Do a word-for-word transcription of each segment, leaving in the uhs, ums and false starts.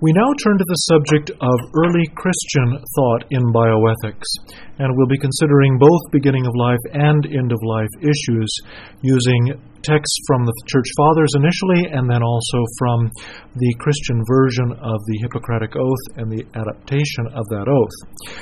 We now turn to the subject of early Christian thought in bioethics, and we'll be considering both beginning of life and end of life issues using texts from the Church Fathers initially and then also from the Christian version of the Hippocratic Oath and the adaptation of that oath.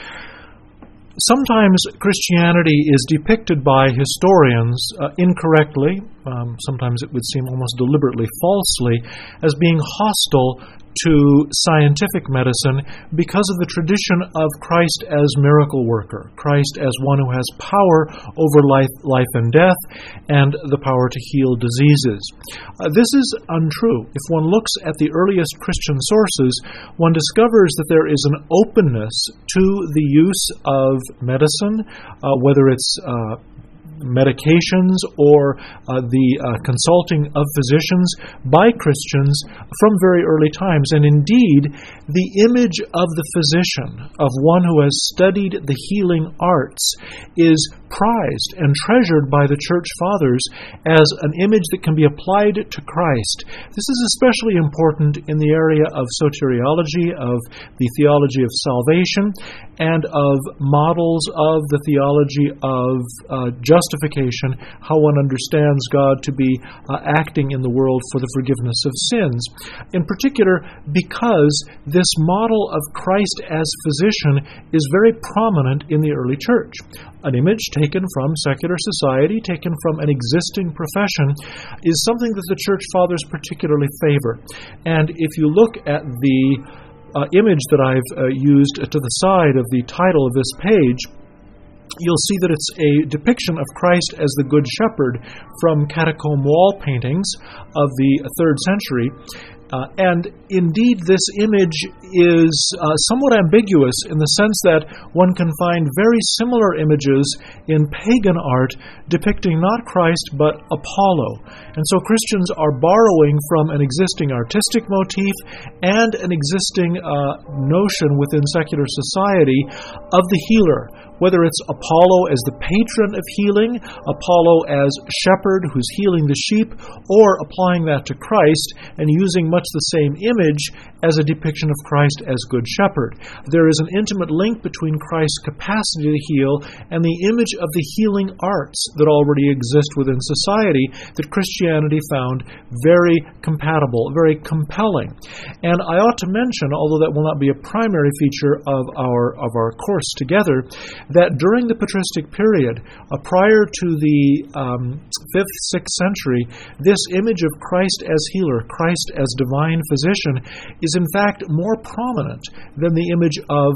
Sometimes Christianity is depicted by historians uh, incorrectly, um, sometimes it would seem almost deliberately falsely, as being hostile to scientific medicine because of the tradition of Christ as miracle worker, Christ as one who has power over life, life and death, and the power to heal diseases. Uh, this is untrue. If one looks at the earliest Christian sources, one discovers that there is an openness to the use of medicine, uh, whether it's uh, medications or uh, the uh, consulting of physicians by Christians from very early times. And indeed, the image of the physician, of one who has studied the healing arts, is prized and treasured by the Church Fathers as an image that can be applied to Christ. This is especially important in the area of soteriology, of the theology of salvation, and of models of the theology of uh, justification, how one understands God to be uh, acting in the world for the forgiveness of sins. In particular, because this model of Christ as physician is very prominent in the early church. An image taken from secular society, taken from an existing profession, is something that the Church Fathers particularly favor. And if you look at the uh, image that I've uh, used to the side of the title of this page, you'll see that it's a depiction of Christ as the Good Shepherd from catacomb wall paintings of the third century. Uh, and indeed, this image is uh, somewhat ambiguous in the sense that one can find very similar images in pagan art depicting not Christ but Apollo. And so Christians are borrowing from an existing artistic motif and an existing uh, notion within secular society of the healer. Whether it's Apollo as the patron of healing, Apollo as shepherd who's healing the sheep, or applying that to Christ and using much the same image as a depiction of Christ as Good Shepherd. There is an intimate link between Christ's capacity to heal and the image of the healing arts that already exist within society that Christianity found very compatible, very compelling. And I ought to mention, although that will not be a primary feature of our, of our course together, that during the patristic period, uh, prior to the um, fifth, sixth century, this image of Christ as healer, Christ as divine physician, is in fact more prominent than the image of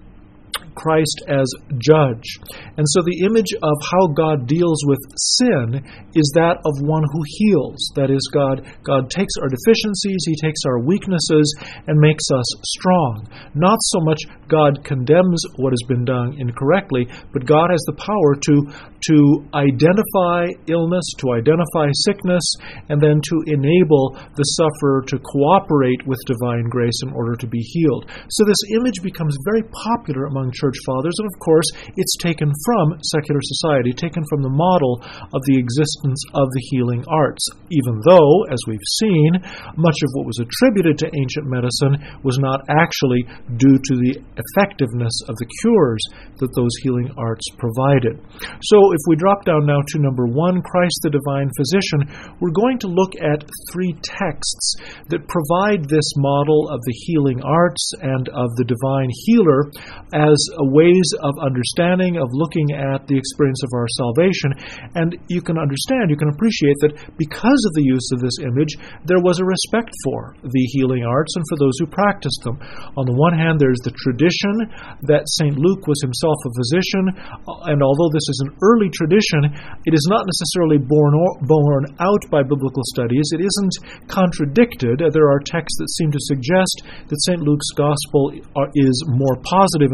Christ as judge. And so the image of how God deals with sin is that of one who heals. That is, God, God takes our deficiencies, He takes our weaknesses, and makes us strong. Not so much God condemns what has been done incorrectly, but God has the power to, to identify illness, to identify sickness, and then to enable the sufferer to cooperate with divine grace in order to be healed. So this image becomes very popular among Church Fathers, and of course, it's taken from secular society, taken from the model of the existence of the healing arts, even though, as we've seen, much of what was attributed to ancient medicine was not actually due to the effectiveness of the cures that those healing arts provided. So if we drop down now to number one, Christ the Divine Physician, we're going to look at three texts that provide this model of the healing arts and of the divine healer as ways of understanding, of looking at the experience of our salvation. And you can understand, you can appreciate that because of the use of this image, there was a respect for the healing arts and for those who practiced them. On the one hand, there's the tradition that Saint Luke was himself a physician, and although this is an early tradition, it is not necessarily borne, or, borne out by biblical studies. It isn't contradicted. There are texts that seem to suggest that Saint Luke's gospel is more positive in some ways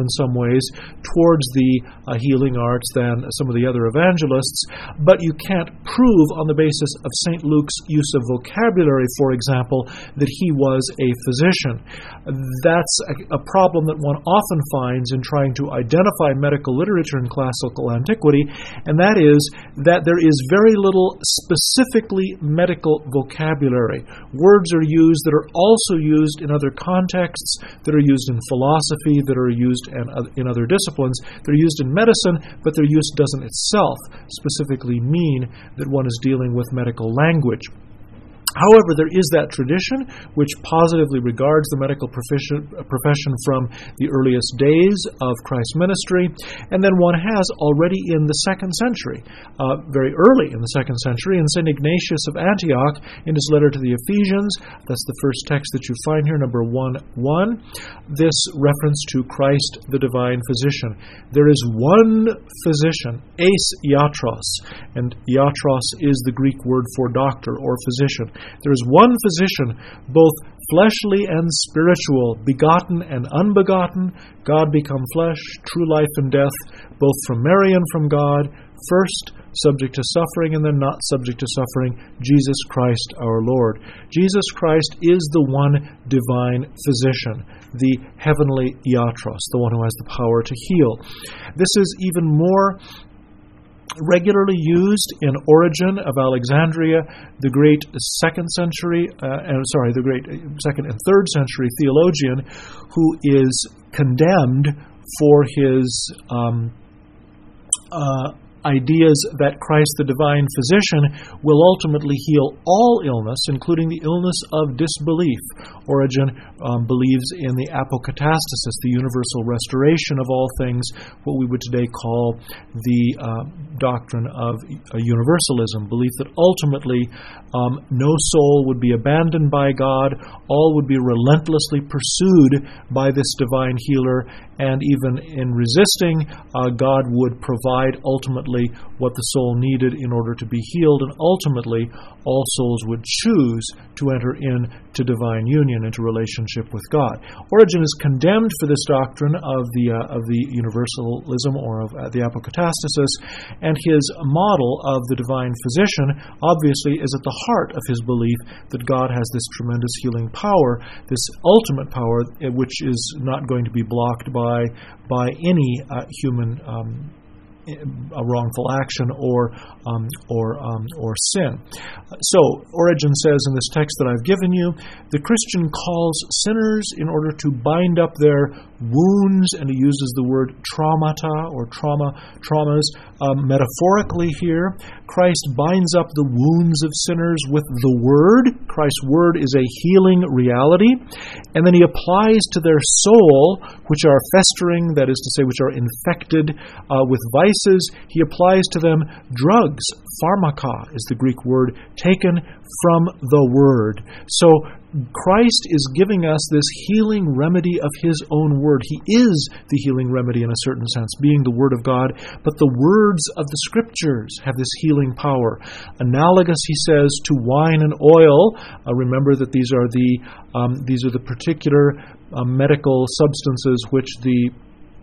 ways towards the uh, healing arts than some of the other evangelists, but you can't prove on the basis of Saint Luke's use of vocabulary, for example, that he was a physician. That's a, a problem that one often finds in trying to identify medical literature in classical antiquity, and that is that there is very little specifically medical vocabulary. Words are used that are also used in other contexts, that are used in philosophy, that are used in, in other disciplines. They're used in medicine, but their use doesn't itself specifically mean that one is dealing with medical language. However, there is that tradition which positively regards the medical profession, profession from the earliest days of Christ's ministry, and then one has already in the second century, uh, very early in the second century, in Saint Ignatius of Antioch, in his letter to the Ephesians, that's the first text that you find here, number one one, this reference to Christ the divine physician. There is one physician, eis iatros, and iatros is the Greek word for doctor or physician. There is one physician, both fleshly and spiritual, begotten and unbegotten, God become flesh, true life and death, both from Mary and from God, first subject to suffering and then not subject to suffering, Jesus Christ our Lord. Jesus Christ is the one divine physician, the heavenly iatros, the one who has the power to heal. This is even more regularly used in Origen of Alexandria, the great second century, uh, and sorry, the great second and third century theologian, who is condemned for his um, uh, ideas that Christ the divine physician will ultimately heal all illness, including the illness of disbelief. Origen um, believes in the apokatastasis, the universal restoration of all things, what we would today call the uh, doctrine of uh, universalism, belief that ultimately um, no soul would be abandoned by God, all would be relentlessly pursued by this divine healer, and even in resisting, uh, God would provide ultimately what the soul needed in order to be healed, and ultimately all souls would choose to enter into divine union, into relationship with God. Origen is condemned for this doctrine of the uh, of the universalism or of uh, the apokatastasis, and his model of the divine physician obviously is at the heart of his belief that God has this tremendous healing power, this ultimate power, which is not going to be blocked by by any uh, human um, a wrongful action or um, or um, or sin. So Origen says in this text that I've given you, the Christian calls sinners in order to bind up their wounds, and he uses the word traumata or trauma traumas um, metaphorically here. Christ binds up the wounds of sinners with the Word. Christ's Word is a healing reality, and then he applies to their soul, which are festering, that is to say, which are infected uh, with vices. He applies to them drugs. Pharmaka is the Greek word taken from the Word. So Christ is giving us this healing remedy of His own Word. He is the healing remedy in a certain sense, being the Word of God, but the words of the Scriptures have this healing power. Analogous, he says, to wine and oil. Uh, remember that these are the um, these are the particular uh, medical substances which the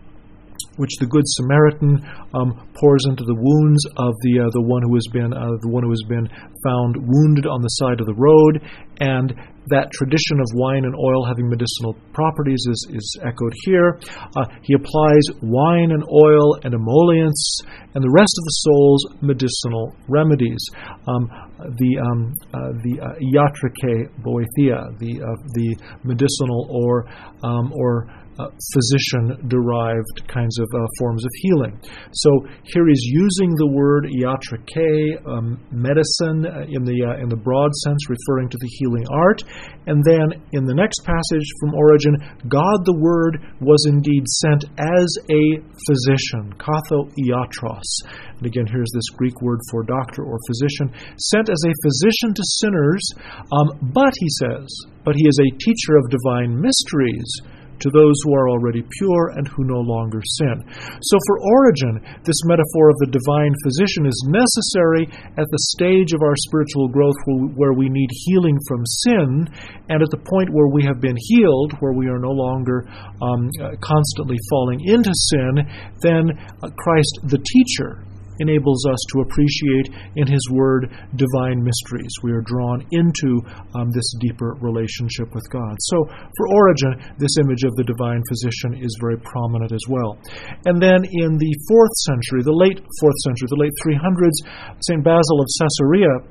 which the Good Samaritan um, pours into the wounds of the uh, the one who has been uh, the one who has been found wounded on the side of the road, and that tradition of wine and oil having medicinal properties is, is echoed here. Uh, he applies wine and oil and emollients and the rest of the soul's medicinal remedies. Um, the um, uh, the uh, iatrike boethia, the uh, the medicinal or um, or Uh, physician-derived kinds of uh, forms of healing. So here he's using the word iatrike, um, medicine, uh, in the uh, in the broad sense, referring to the healing art. And then in the next passage from Origen, God the Word was indeed sent as a physician, katho iatros. And again, here's this Greek word for doctor or physician, sent as a physician to sinners. Um, but he says, but he is a teacher of divine mysteries, to those who are already pure and who no longer sin. So for Origen, this metaphor of the divine physician is necessary at the stage of our spiritual growth where we need healing from sin, and at the point where we have been healed, where we are no longer um, constantly falling into sin, then Christ, the teacher, enables us to appreciate in His Word divine mysteries. We are drawn into um, this deeper relationship with God. So for Origen, this image of the divine physician is very prominent as well. And then in the fourth century, the late fourth century, the late three hundreds, Saint Basil of Caesarea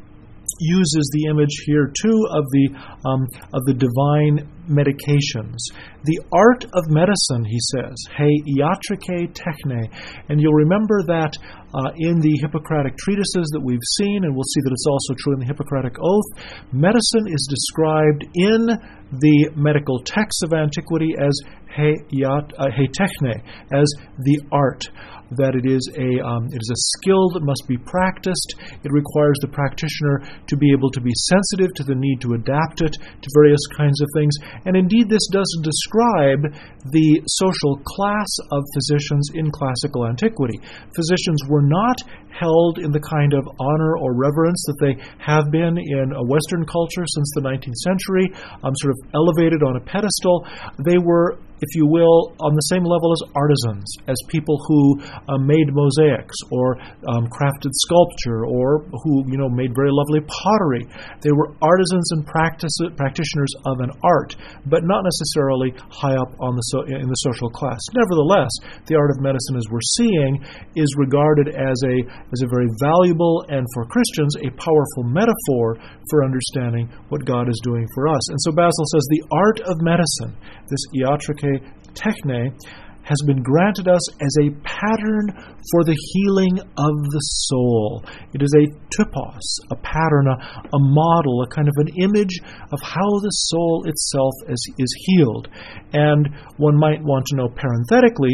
uses the image here too of the um, of the divine medications. The art of medicine, he says, he iatrike techne. And you'll remember that uh, in the Hippocratic treatises that we've seen, and we'll see that it's also true in the Hippocratic Oath, medicine is described in the medical texts of antiquity as he, iat, uh, he techne, as the art. That it is a um, it is a skill that must be practiced. It requires the practitioner to be able to be sensitive to the need to adapt it to various kinds of things. And indeed, this does describe the social class of physicians in classical antiquity. Physicians were not held in the kind of honor or reverence that they have been in a Western culture since the nineteenth century, um, sort of elevated on a pedestal. They were, if you will, on the same level as artisans, as people who uh, made mosaics or um, crafted sculpture or who, you know, made very lovely pottery. They were artisans and practice, practitioners of an art, but not necessarily high up on the so, in the social class. Nevertheless, the art of medicine, as we're seeing, is regarded as a as a very valuable and, for Christians, a powerful metaphor for understanding what God is doing for us. And so Basil says the art of medicine, this iatrike techne, has been granted us as a pattern for the healing of the soul. It is a typos, a pattern, a, a model, a kind of an image of how the soul itself is, is healed. And one might want to know parenthetically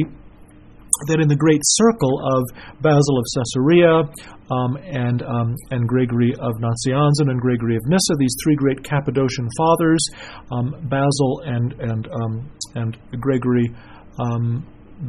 that in the great circle of Basil of Caesarea um, and um, and Gregory of Nazianzen and Gregory of Nyssa, these three great Cappadocian fathers, um, Basil and and um, and Gregory um,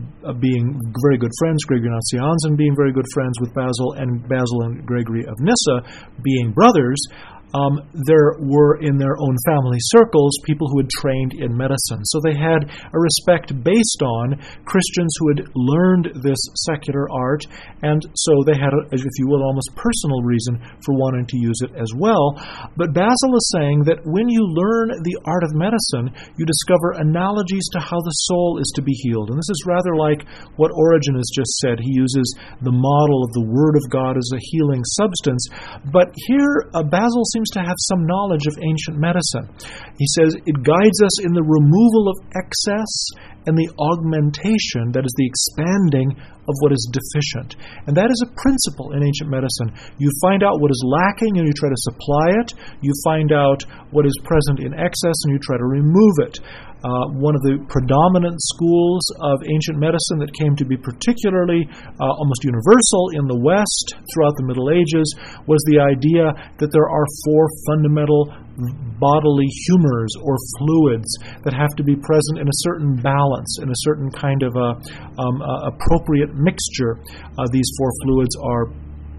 being very good friends, Gregory of Nazianzen being very good friends with Basil, and Basil and Gregory of Nyssa being brothers. Um, there were in their own family circles people who had trained in medicine. So they had a respect based on Christians who had learned this secular art, and so they had, a, if you will, almost personal reason for wanting to use it as well. But Basil is saying that when you learn the art of medicine, you discover analogies to how the soul is to be healed. And this is rather like what Origen has just said. He uses the model of the Word of God as a healing substance. But here, uh, Basil seems to have some knowledge of ancient medicine. He says it guides us in the removal of excess and the augmentation, that is the expanding of what is deficient. And that is a principle in ancient medicine. You find out what is lacking and you try to supply it. You find out what is present in excess and you try to remove it. Uh, one of the predominant schools of ancient medicine that came to be particularly uh, almost universal in the West throughout the Middle Ages was the idea that there are four fundamental bodily humors or fluids that have to be present in a certain balance, in a certain kind of a, um, uh, appropriate mixture. Uh, these four fluids are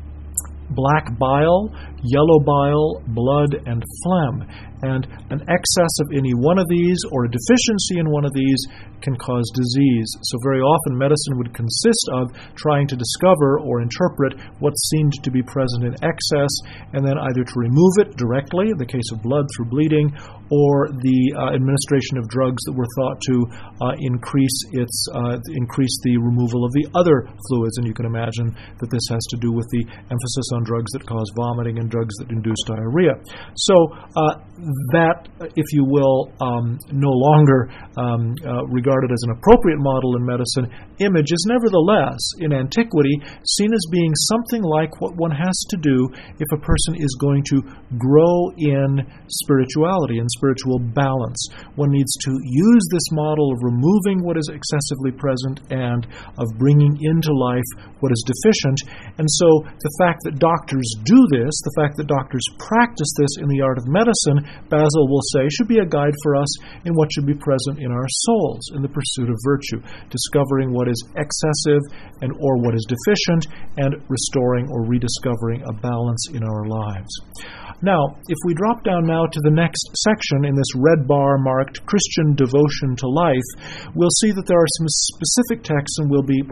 black bile, yellow bile, blood, and phlegm. And an excess of any one of these or a deficiency in one of these can cause disease. So very often medicine would consist of trying to discover or interpret what seemed to be present in excess and then either to remove it directly, in the case of blood through bleeding, or the uh, administration of drugs that were thought to uh, increase its uh, increase the removal of the other fluids. And you can imagine that this has to do with the emphasis on drugs that cause vomiting and drugs that induce diarrhea. So uh, that, if you will, um, no longer um, uh, regarded as an appropriate model in medicine, image is nevertheless, in antiquity, seen as being something like what one has to do if a person is going to grow in spirituality and spiritual balance. One needs to use this model of removing what is excessively present and of bringing into life what is deficient. And so the fact that doctors do this, the fact that doctors practice this in the art of medicine, Basil will say, should be a guide for us in what should be present in our souls in the pursuit of virtue, discovering what is excessive and or what is deficient, and restoring or rediscovering a balance in our lives. Now, if we drop down now to the next section in this red bar marked Christian Devotion to Life, we'll see that there are some specific texts, and we'll be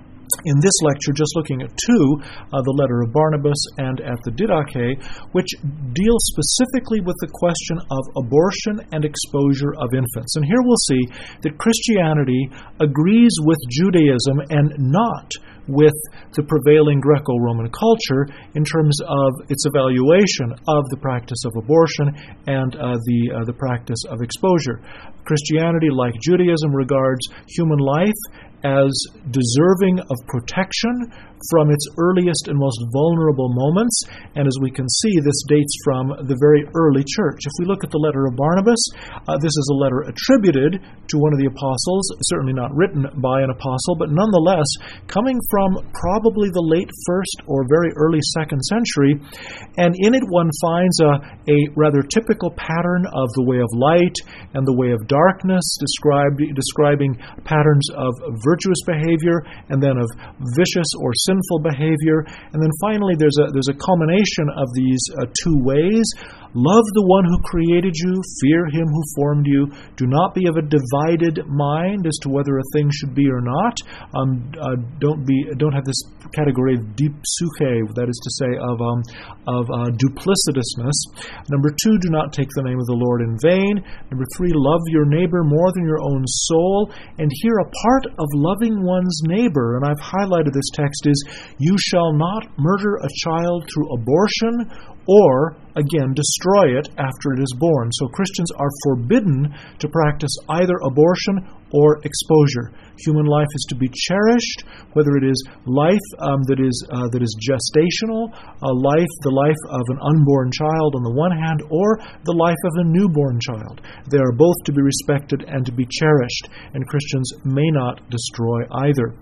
in this lecture just looking at two, uh, the letter of Barnabas and at the Didache, which deal specifically with the question of abortion and exposure of infants. And here we'll see that Christianity agrees with Judaism and not with the prevailing Greco-Roman culture in terms of its evaluation of the practice of abortion and uh, the uh, the practice of exposure. Christianity, like Judaism, regards human life as deserving of protection from its earliest and most vulnerable moments. And as we can see, this dates from the very early church. If we look at the letter of Barnabas, uh, this is a letter attributed to one of the apostles, certainly not written by an apostle, but nonetheless coming from probably the late first or very early second century. And in it one finds a, a rather typical pattern of the way of light and the way of darkness, described, describing patterns of virtuous behavior and then of vicious or sinful behavior. And then finally there's a there's a culmination of these uh, two ways. Love the one who created you, fear him who formed you. Do not be of a divided mind as to whether a thing should be or not. Um, uh, don't be don't have this category of dipsuche, that is to say, of um, of uh, duplicitousness. Number two, do not take the name of the Lord in vain. Number three, love your neighbor more than your own soul. And here, a part of loving one's neighbor, and I've highlighted this text, is you shall not murder a child through abortion or, again, destroy it after it is born. So Christians are forbidden to practice either abortion or exposure. Human life is to be cherished, whether it is life um, that is uh, that is gestational, a life, the life of an unborn child on the one hand, or the life of a newborn child. They are both to be respected and to be cherished, and Christians may not destroy either.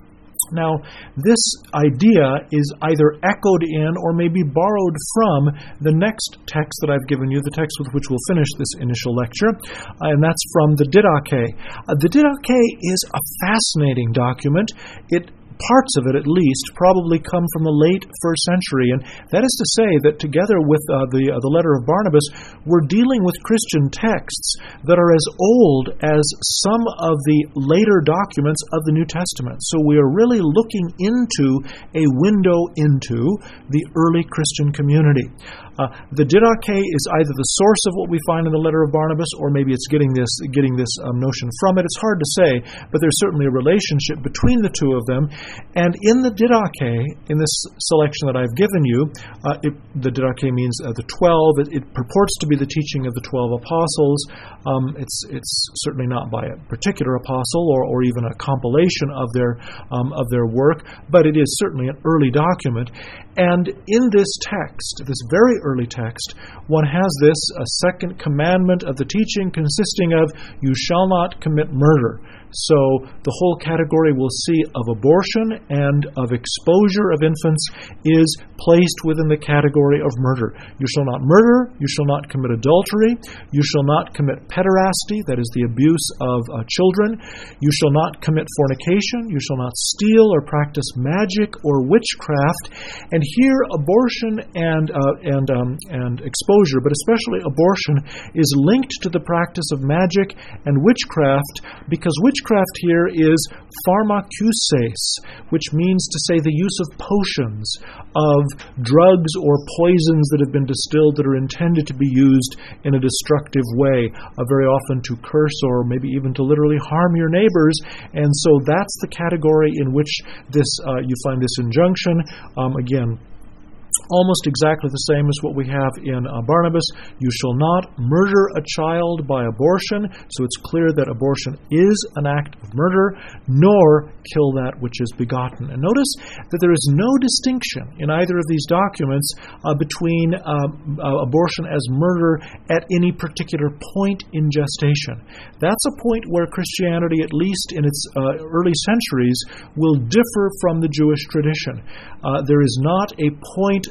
Now, this idea is either echoed in or maybe borrowed from the next text that I've given you, the text with which we'll finish this initial lecture, and that's from the Didache. Uh, the Didache is a fascinating document. It Parts of it, at least, probably come from the late first century, and that is to say that together with uh, the uh, the letter of Barnabas, we're dealing with Christian texts that are as old as some of the later documents of the New Testament. So we are really looking into a window into the early Christian community. Uh, the Didache is either the source of what we find in the letter of Barnabas, or maybe it's getting this getting this um, notion from it. It's hard to say, but there's certainly a relationship between the two of them. And in the Didache, in this selection that I've given you, uh, it, the Didache means uh, the twelve. It, it purports to be the teaching of the twelve apostles. Um, it's it's certainly not by a particular apostle or, or even a compilation of their um, of their work, but it is certainly an early document. And in this text, this very early text, one has this a second commandment of the teaching consisting of, you shall not commit murder. So the whole category we'll see of abortion and of exposure of infants is placed within the category of murder. You shall not murder, you shall not commit adultery, you shall not commit pederasty, that is the abuse of uh, children, you shall not commit fornication, you shall not steal or practice magic or witchcraft. And here abortion and uh, and um, and exposure, but especially abortion, is linked to the practice of magic and witchcraft, because witchcraft Witchcraft here is pharmakuses, which means to say the use of potions, of drugs or poisons that have been distilled that are intended to be used in a destructive way, uh, very often to curse or maybe even to literally harm your neighbors. And so that's the category in which this uh, you find this injunction. Um, again, almost exactly the same as what we have in uh, Barnabas. You shall not murder a child by abortion. So it's clear that abortion is an act of murder, nor kill that which is begotten. And notice that there is no distinction in either of these documents uh, between uh, uh, abortion as murder at any particular point in gestation. That's a point where Christianity, at least in its uh, early centuries, will differ from the Jewish tradition. Uh, there is not a point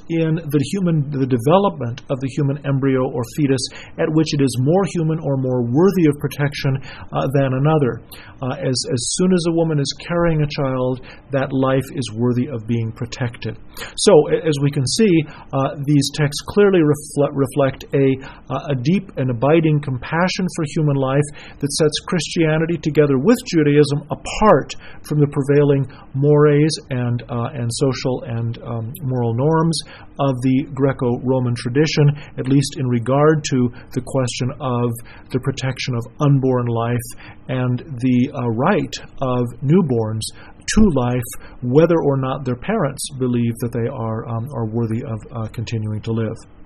in the human, the development of the human embryo or fetus at which it is more human or more worthy of protection uh, than another. Uh, as, as soon as a woman is carrying a child, that life is worthy of being protected. So, as we can see, uh, these texts clearly reflect, reflect a, uh, a deep and abiding compassion for human life that sets Christianity together with Judaism apart from the prevailing mores and uh, and social and um, moral norms of the Greco-Roman tradition, at least in regard to the question of the protection of unborn life and the uh, right of newborns to life, whether or not their parents believe that they are um, are worthy of uh, continuing to live.